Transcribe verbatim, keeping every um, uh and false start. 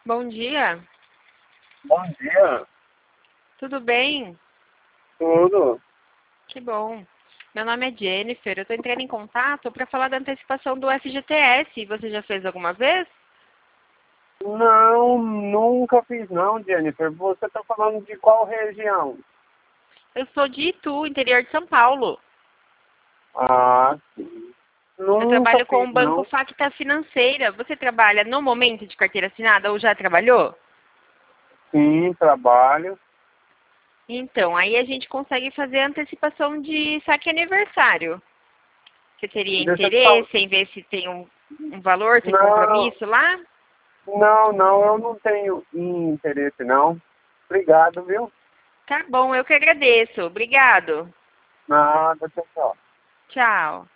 Bom dia, Bom dia, tudo bem? tudo? Que bom. Meu nome é Jennifer, eu estou entrando em contato para falar da antecipação do F G T S. Você já fez alguma vez? Não, nunca fiz não, Jennifer. Você está falando de qual região? Eu sou de Itu, interior de São Paulo. Ah, sim. Eu Nunca trabalho com fiz o Banco não. Facta Financeira. Você trabalha no momento de carteira assinada ou já trabalhou? Sim, trabalho. Então, aí a gente consegue fazer a antecipação de saque aniversário. Você teria Deixa eu te falar. interesse em ver se tem um, um valor, tem Não, compromisso lá? não, não, eu não tenho interesse não. Obrigado, viu? Tá bom, eu que agradeço. Obrigado. Nada, pessoal. Tchau.